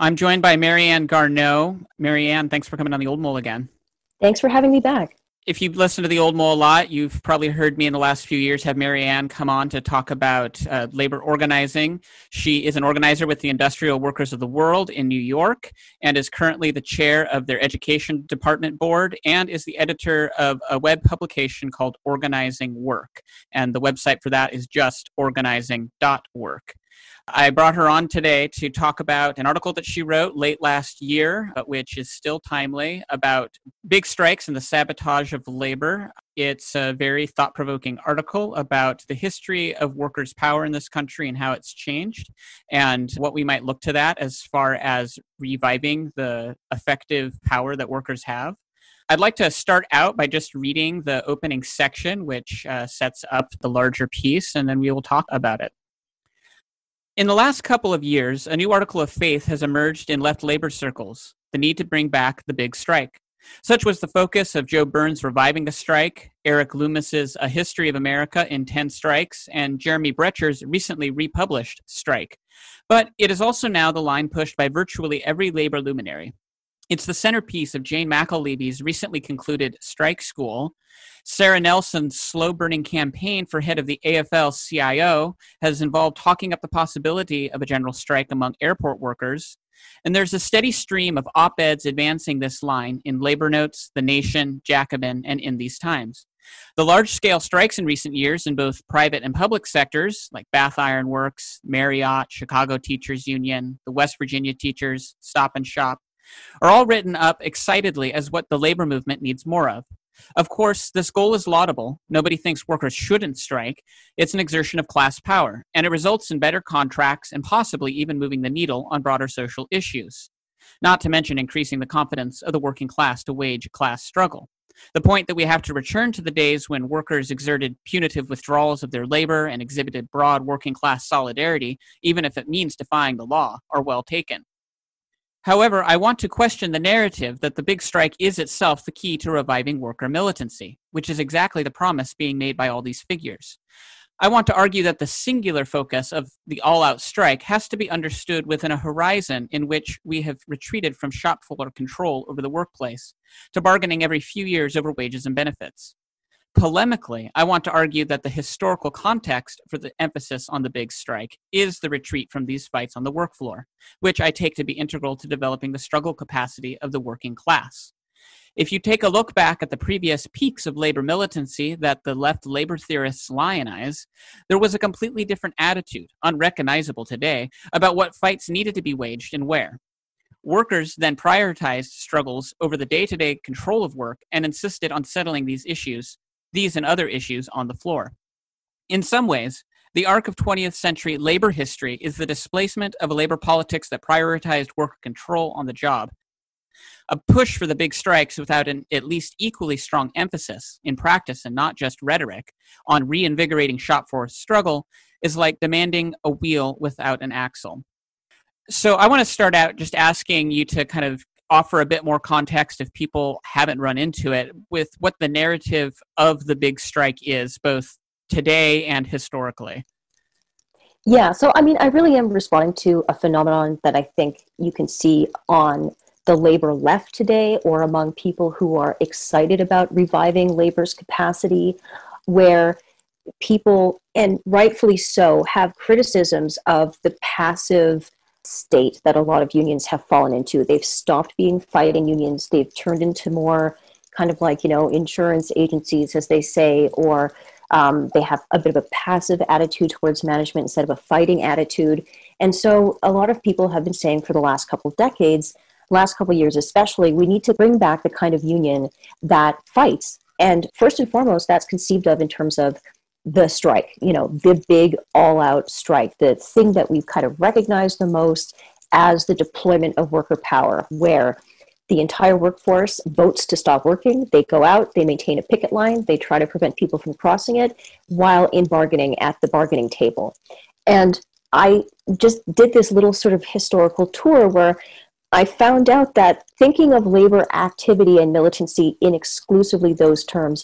I'm joined by Marianne Garneau. Marianne, thanks for coming on The Old Mole again. Thanks for having me back. If you've listened to The Old Mole a lot, you've probably heard me in the last few years have Marianne come on to talk about labor organizing. She is an organizer with the Industrial Workers of the World in New York and is currently the chair of their education department board and is the editor of a web publication called Organizing Work. And the website for that is just organizing.work. I brought her on today to talk about an article that she wrote late last year, but which is still timely, about big strikes and the sabotage of labor. It's a very thought-provoking article about the history of workers' power in this country and how it's changed, and what we might look to that as far as reviving the effective power that workers have. I'd like to start out by just reading the opening section, which sets up the larger piece, and then we will talk about it. In the last couple of years, a new article of faith has emerged in left labor circles, the need to bring back the big strike. Such was the focus of Joe Burns' Reviving the Strike, Eric Loomis's A History of America in 10 Strikes, and Jeremy Brecher's recently republished Strike. But it is also now the line pushed by virtually every labor luminary. It's the centerpiece of Jane McAlevy's recently concluded Strike School. Sarah Nelson's slow-burning campaign for head of the AFL-CIO has involved talking up the possibility of a general strike among airport workers. And there's a steady stream of op-eds advancing this line in Labor Notes, The Nation, Jacobin, and In These Times. The large-scale strikes in recent years in both private and public sectors, like Bath Iron Works, Marriott, Chicago Teachers Union, the West Virginia Teachers, Stop and Shop, are all written up excitedly as what the labor movement needs more of. Of course, this goal is laudable. Nobody thinks workers shouldn't strike. It's an exertion of class power, and it results in better contracts and possibly even moving the needle on broader social issues. Not to mention increasing the confidence of the working class to wage a class struggle. The point that we have to return to the days when workers exerted punitive withdrawals of their labor and exhibited broad working class solidarity, even if it means defying the law, are well taken. However, I want to question the narrative that the big strike is itself the key to reviving worker militancy, which is exactly the promise being made by all these figures. I want to argue that the singular focus of the all-out strike has to be understood within a horizon in which we have retreated from shop floor control over the workplace to bargaining every few years over wages and benefits. Polemically, I want to argue that the historical context for the emphasis on the big strike is the retreat from these fights on the work floor, which I take to be integral to developing the struggle capacity of the working class. If you take a look back at the previous peaks of labor militancy that the left labor theorists lionize, there was a completely different attitude, unrecognizable today, about what fights needed to be waged and where. Workers then prioritized struggles over the day-to-day control of work and insisted on settling these and other issues on the floor. In some ways, the arc of 20th century labor history is the displacement of a labor politics that prioritized worker control on the job. A push for the big strikes without an at least equally strong emphasis, in practice and not just rhetoric, on reinvigorating shop floor struggle is like demanding a wheel without an axle. So I want to start out just asking you to kind of offer a bit more context if people haven't run into it with what the narrative of the big strike is, both today and historically. Yeah, so I really am responding to a phenomenon that I think you can see on the labor left today, or among people who are excited about reviving labor's capacity, where people, and rightfully so, have criticisms of the passive state that a lot of unions have fallen into. They've stopped being fighting unions. They've turned into more kind of like, insurance agencies, as they say, or they have a bit of a passive attitude towards management instead of a fighting attitude. And so a lot of people have been saying for the last couple of decades, last couple of years especially, we need to bring back the kind of union that fights. And first and foremost, that's conceived of in terms of the strike, the big all-out strike, the thing that we've kind of recognized the most as the deployment of worker power, where the entire workforce votes to stop working. They go out, they maintain a picket line, they try to prevent people from crossing it while in bargaining at the bargaining table. And I just did this little sort of historical tour where I found out that thinking of labor activity and militancy in exclusively those terms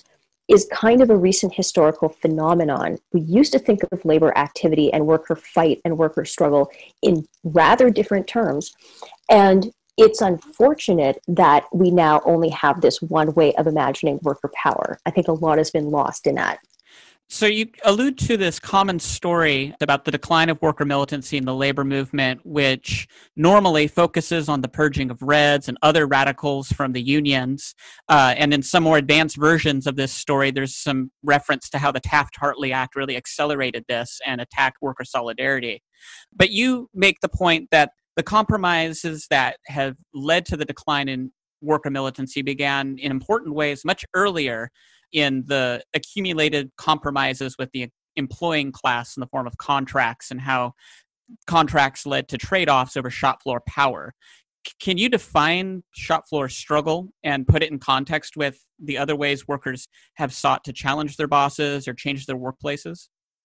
is kind of a recent historical phenomenon. We used to think of labor activity and worker fight and worker struggle in rather different terms. And it's unfortunate that we now only have this one way of imagining worker power. I think a lot has been lost in that. So you allude to this common story about the decline of worker militancy in the labor movement, which normally focuses on the purging of Reds and other radicals from the unions. And in some more advanced versions of this story, there's some reference to how the Taft-Hartley Act really accelerated this and attacked worker solidarity. But you make the point that the compromises that have led to the decline in worker militancy began in important ways much earlier in the accumulated compromises with the employing class in the form of contracts and how contracts led to trade-offs over shop floor power. Can you define shop floor struggle and put it in context with the other ways workers have sought to challenge their bosses or change their workplaces?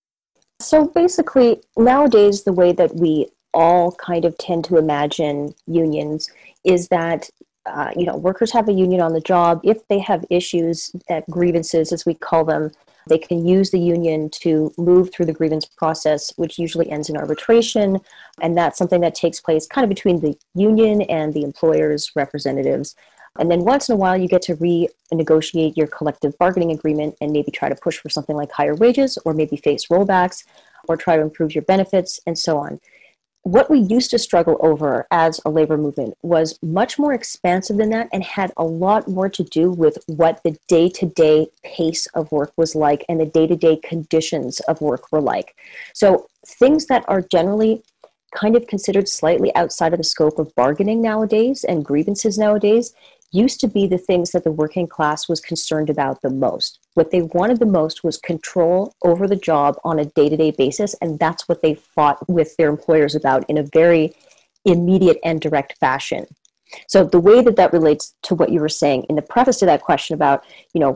So basically, nowadays, the way that we all kind of tend to imagine unions is that workers have a union on the job. If they have issues, grievances, as we call them, they can use the union to move through the grievance process, which usually ends in arbitration. And that's something that takes place kind of between the union and the employer's representatives. And then once in a while, you get to renegotiate your collective bargaining agreement and maybe try to push for something like higher wages, or maybe face rollbacks, or try to improve your benefits, and so on. What we used to struggle over as a labor movement was much more expansive than that and had a lot more to do with what the day-to-day pace of work was like and the day-to-day conditions of work were like. So things that are generally kind of considered slightly outside of the scope of bargaining nowadays and grievances nowadays used to be the things that the working class was concerned about the most. What they wanted the most was control over the job on a day-to-day basis, and that's what they fought with their employers about in a very immediate and direct fashion. So the way that that relates to what you were saying in the preface to that question about,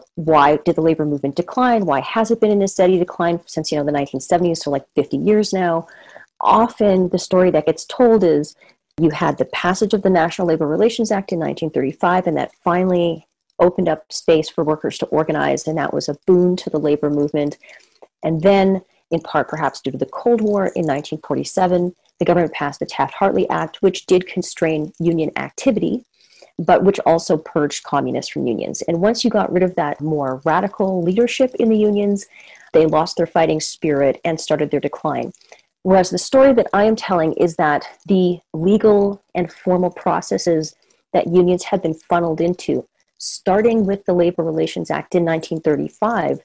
why did the labor movement decline? Why has it been in a steady decline since, the 1970s, so like 50 years now? Often the story that gets told is you had the passage of the National Labor Relations Act in 1935, and that finally opened up space for workers to organize, and that was a boon to the labor movement. And then, in part perhaps due to the Cold War, in 1947, the government passed the Taft-Hartley Act, which did constrain union activity, but which also purged communists from unions. And once you got rid of that more radical leadership in the unions, they lost their fighting spirit and started their decline. Whereas the story that I am telling is that the legal and formal processes that unions had been funneled into, starting with the Labor Relations Act in 1935,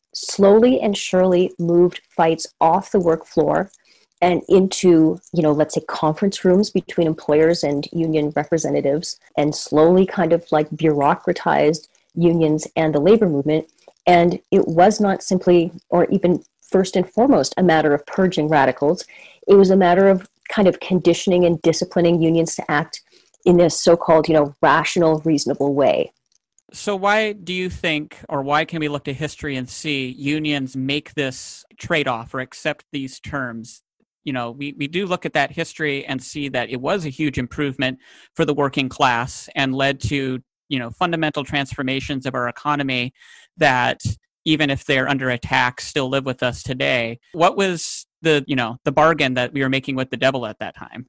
slowly and surely moved fights off the work floor and into, let's say conference rooms between employers and union representatives, and slowly kind of like bureaucratized unions and the labor movement. And it was not simply, or even first and foremost, a matter of purging radicals. It was a matter of kind of conditioning and disciplining unions to act in this so-called, rational, reasonable way. So why do you think, or why can we look to history and see unions make this trade-off or accept these terms? We do look at that history and see that it was a huge improvement for the working class and led to, fundamental transformations of our economy that, even if they're under attack, still live with us today. What was the bargain that we were making with the devil at that time?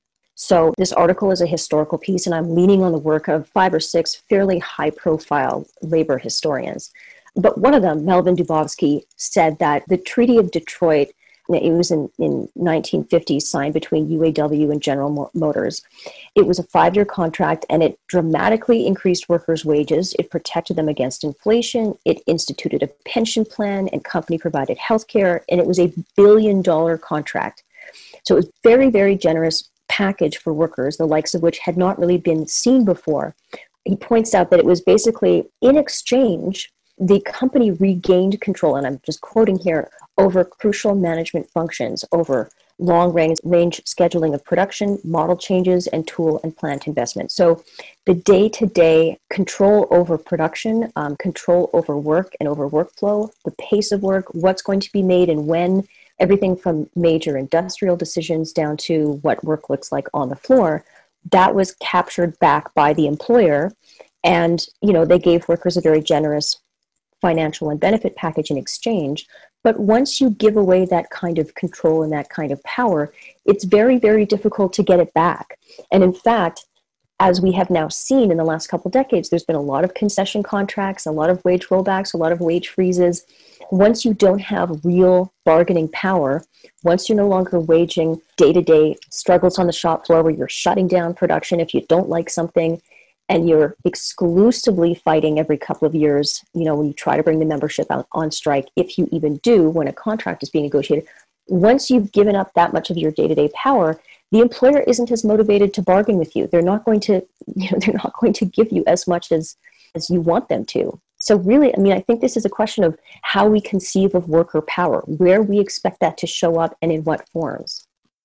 So this article is a historical piece, and I'm leaning on the work of 5 or 6 fairly high-profile labor historians. But one of them, Melvin Dubovsky, said that the Treaty of Detroit, it was in 1950, signed between UAW and General Motors. It was a 5-year contract, and it dramatically increased workers' wages. It protected them against inflation. It instituted a pension plan, and company-provided health care, and it was a $1 billion contract. So it was very, very generous package for workers, the likes of which had not really been seen before. He points out that it was basically, in exchange, the company regained control, and I'm just quoting here, over crucial management functions, over long-range scheduling of production, model changes, and tool and plant investment. So the day-to-day control over production, control over work and over workflow, the pace of work, what's going to be made and when, everything from major industrial decisions down to what work looks like on the floor, that was captured back by the employer. And, they gave workers a very generous financial and benefit package in exchange. But once you give away that kind of control and that kind of power, it's very, very difficult to get it back. And in fact, as we have now seen in the last couple of decades, there's been a lot of concession contracts, a lot of wage rollbacks, a lot of wage freezes. Once you don't have real bargaining power, once you're no longer waging day-to-day struggles on the shop floor where you're shutting down production if you don't like something, and you're exclusively fighting every couple of years, when you try to bring the membership out on strike, if you even do, when a contract is being negotiated, once you've given up that much of your day-to-day power, the employer isn't as motivated to bargain with you. They're not going to, they're not going to give you as much as you want them to. So really, I think this is a question of how we conceive of worker power, where we expect that to show up and in what forms.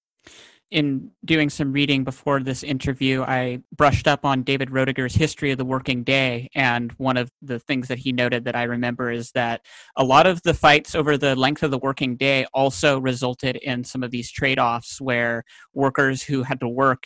In doing some reading before this interview, I brushed up on David Roediger's History of the Working Day, and one of the things that he noted that I remember is that a lot of the fights over the length of the working day also resulted in some of these trade-offs where workers who had to work,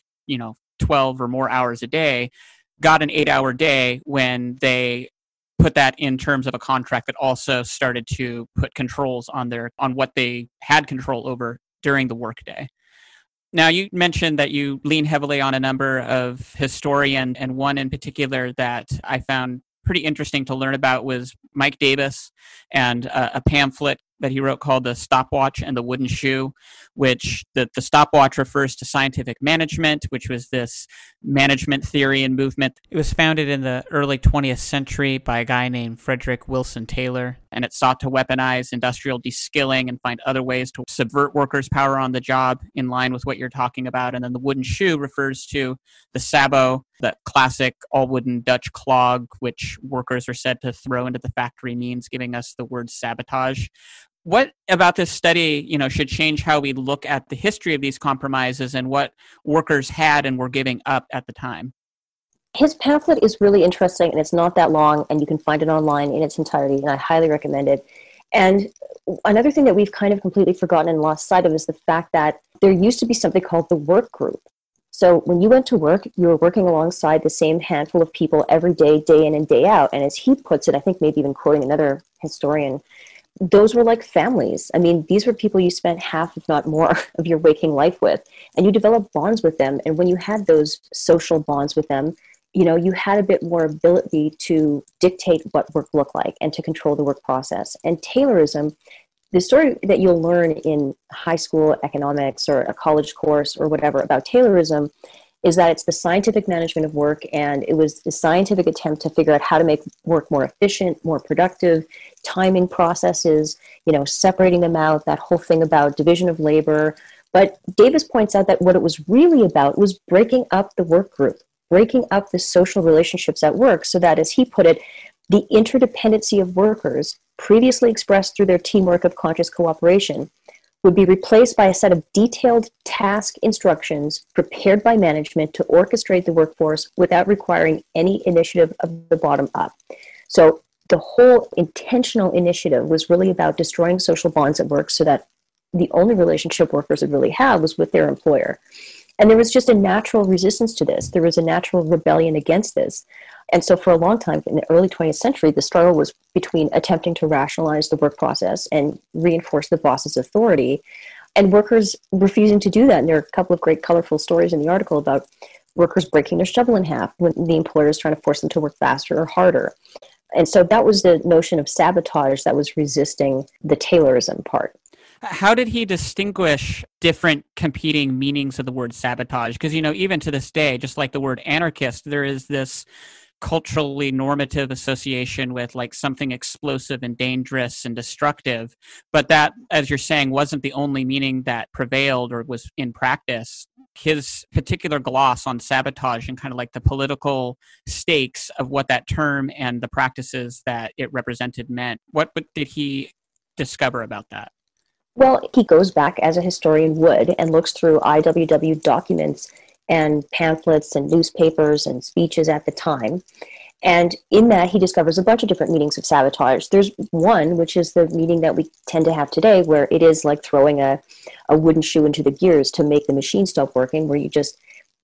12 or more hours a day got an 8-hour day when they put that in terms of a contract that also started to put controls on what they had control over during the workday. Now, you mentioned that you lean heavily on a number of historians, and one in particular that I found pretty interesting to learn about was Mike Davis and a pamphlet that he wrote called The Stopwatch and the Wooden Shoe, which the stopwatch refers to scientific management, which was this management theory and movement. It was founded in the early 20th century by a guy named Frederick Wilson Taylor, and it sought to weaponize industrial de-skilling and find other ways to subvert workers' power on the job in line with what you're talking about. And then the wooden shoe refers to the sabot, the classic all-wooden Dutch clog, which workers are said to throw into the factory means, giving us the word sabotage. What about this study, should change how we look at the history of these compromises and what workers had and were giving up at the time? His pamphlet is really interesting, and it's not that long, and you can find it online in its entirety, and I highly recommend it. And another thing that we've kind of completely forgotten and lost sight of is the fact that there used to be something called the work group. So when you went to work, you were working alongside the same handful of people every day, day in and day out. And as he puts it, I think maybe even quoting another historian, those were like families. These were people you spent half, if not more, of your waking life with, and you developed bonds with them. And when you had those social bonds with them, you had a bit more ability to dictate what work looked like and to control the work process. And Taylorism, the story that you'll learn in high school economics or a college course or whatever about Taylorism is that it's the scientific management of work, and it was the scientific attempt to figure out how to make work more efficient, more productive, timing processes, separating them out, that whole thing about division of labor. But Davis points out that what it was really about was breaking up the work group, breaking up the social relationships at work so that, as he put it, the interdependency of workers, previously expressed through their teamwork of conscious cooperation, would be replaced by a set of detailed task instructions prepared by management to orchestrate the workforce without requiring any initiative of the bottom up. So the whole intentional initiative was really about destroying social bonds at work so that the only relationship workers would really have was with their employer. And there was just a natural resistance to this. There was a natural rebellion against this. And so for a long time, in the early 20th century, the struggle was between attempting to rationalize the work process and reinforce the boss's authority, and workers refusing to do that. And there are a couple of great colorful stories in the article about workers breaking their shovel in half when the employer is trying to force them to work faster or harder. And so that was the notion of sabotage that was resisting the Taylorism part. How did he distinguish different competing meanings of the word sabotage? Because, even to this day, just like the word anarchist, there is this culturally normative association with like something explosive and dangerous and destructive. But that, as you're saying, wasn't the only meaning that prevailed or was in practice. His particular gloss on sabotage and kind of like the political stakes of what that term and the practices that it represented meant. What did he discover about that? Well, he goes back, as a historian would, and looks through IWW documents and pamphlets and newspapers and speeches at the time. And in that, he discovers a bunch of different meanings of sabotage. There's one, which is the meaning that we tend to have today, where it is like throwing a wooden shoe into the gears to make the machine stop working, where you just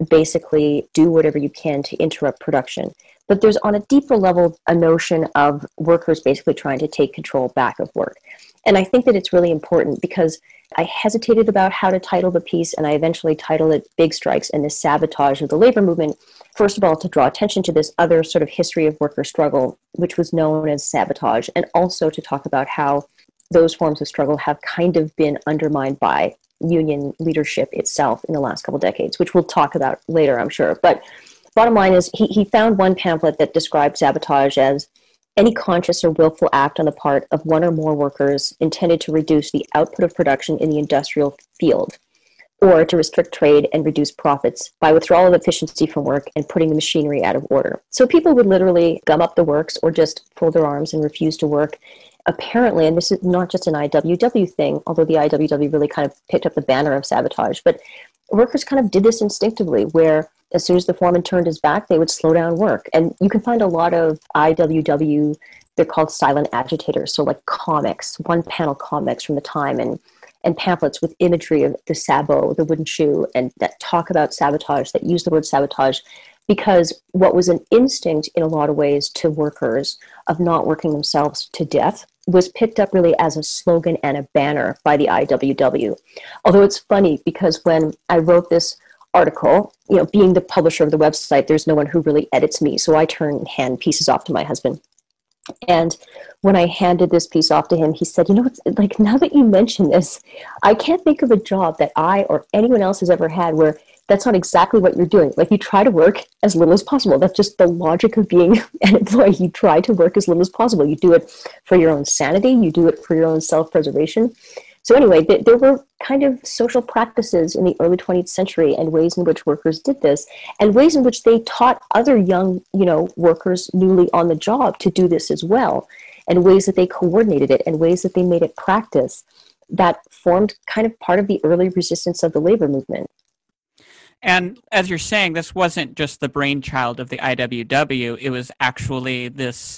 basically do whatever you can to interrupt production. But there's on a deeper level a notion of workers basically trying to take control back of work. And I think that it's really important because I hesitated about how to title the piece, and I eventually titled it Big Strikes and the Sabotage of the Labor Movement. First of all, to draw attention to this other sort of history of worker struggle, which was known as sabotage, and also to talk about how those forms of struggle have kind of been undermined by union leadership itself in the last couple of decades, which we'll talk about later, I'm sure. But bottom line is he found one pamphlet that described sabotage as any conscious or willful act on the part of one or more workers intended to reduce the output of production in the industrial field, or to restrict trade and reduce profits by withdrawal of efficiency from work and putting the machinery out of order. So people would literally gum up the works or just fold their arms and refuse to work. Apparently, and this is not just an IWW thing, although the IWW really kind of picked up the banner of sabotage, but workers kind of did this instinctively, where as soon as the foreman turned his back, they would slow down work. And you can find a lot of IWW, they're called silent agitators, so like comics, one-panel comics from the time, and pamphlets with imagery of the sabot, the wooden shoe, and that talk about sabotage, that use the word sabotage, because what was an instinct in a lot of ways to workers of not working themselves to death was picked up really as a slogan and a banner by the IWW. Although it's funny because when I wrote this article, being the publisher of the website, there's no one who really edits me, so I turn and hand pieces off to my husband. And when I handed this piece off to him, he said, it's like, now that you mention this, I can't think of a job that I or anyone else has ever had where that's not exactly what you're doing. Like, you try to work as little as possible. That's just the logic of being an employee. You try to work as little as possible. You do it for your own sanity. You do it for your own self-preservation. So anyway, there were kind of social practices in the early 20th century and ways in which workers did this, and ways in which they taught other young, workers newly on the job to do this as well, and ways that they coordinated it, and ways that they made it practice that formed kind of part of the early resistance of the labor movement. And as you're saying, this wasn't just the brainchild of the IWW. It was actually this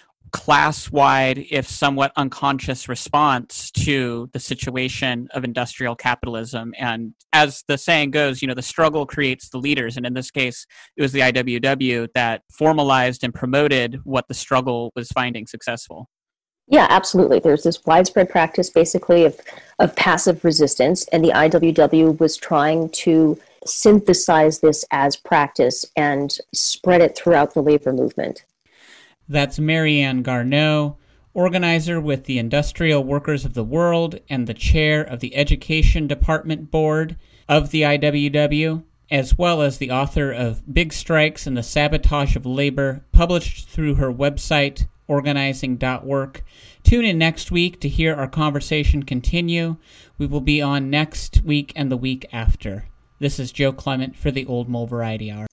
class-wide, if somewhat unconscious, response to the situation of industrial capitalism. And as the saying goes, the struggle creates the leaders. And in this case, it was the IWW that formalized and promoted what the struggle was finding successful. Yeah, absolutely. There's this widespread practice basically of passive resistance, and the IWW was trying to synthesize this as practice and spread it throughout the labor movement. That's Marianne Garneau, organizer with the Industrial Workers of the World and the chair of the Education Department Board of the IWW, as well as the author of Big Strikes and the Sabotage of Labor, published through her website, organizing.work. Tune in next week to hear our conversation continue. We will be on next week and the week after. This is Joe Clement for the Old Mole Variety Hour.